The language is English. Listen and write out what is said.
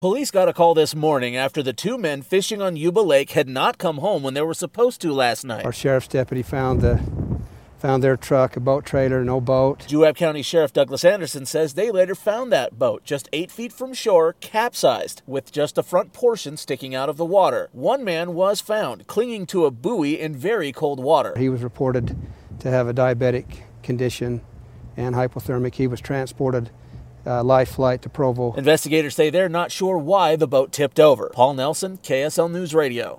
Police got a call this morning after the two men fishing on Yuba Lake had not come home when they were supposed to last night. Our sheriff's deputy found their truck, a boat trailer, no boat. Juab County Sheriff Douglas Anderson says they later found that boat just 8 feet from shore, capsized, with just the front portion sticking out of the water. One man was found clinging to a buoy in very cold water. He was reported to have a diabetic condition and hypothermic. He was transported life flight to Provo. Investigators say they're not sure why the boat tipped over. Paul Nelson, KSL News Radio.